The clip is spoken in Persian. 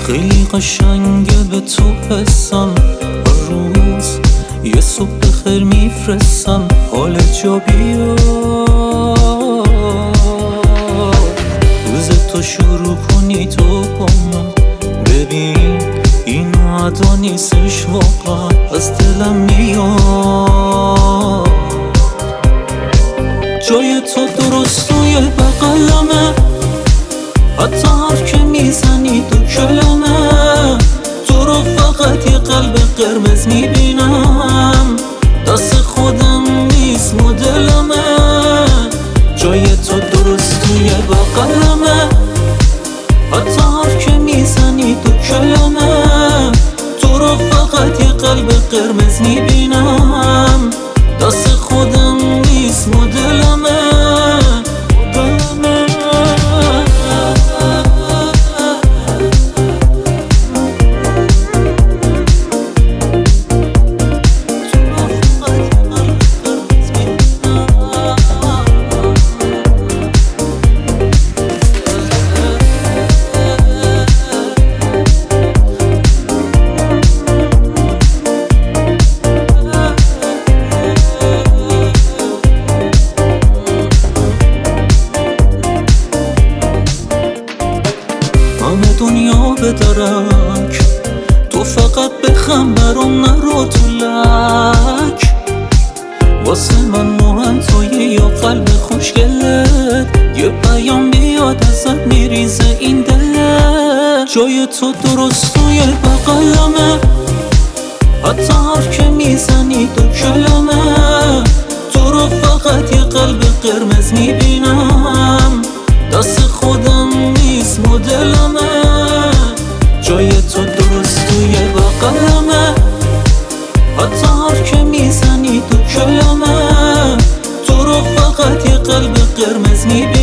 خیلی قشنگه به تو حسم، هر روز یه صبح بخیر میفرستم حال جا بیاد. روز تو شروع کنی تو با من، ببین اینو ادا نیستش واقعا از دلم میاد. جای تو درست توی بغلمه، حتی حرف که میزنی تو کلمه. تو رو فقط یه قلب قرمز میبینم، دست خودم نیست مدلمه. جای تو درست توی بغلمه، حتی حرف که میزنی تو کلمه. تو رو فقط یه قلب قرمز میبینم، دست خودم نیست مدلمه. همه دنیا به درک، تو فقط بخم برام نرو تو لک. واسه من مهم تویی یا قلب خوشگلت، یه پیام بیاد ازت میریزه این دلت. جای تو درست توی بغلمه، حتی حرف که میزنی تو کلمه. تو رو فقط یه قلب قرمز میبینم، دست خودم نیست مدلمه. جای تو درست توی بغلمه، حتی حرف که میزنی تو کلمه. تو رو فقط یه قلب قرمز میبینم.